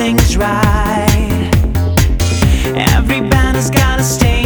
Things right. Every band has got a stage.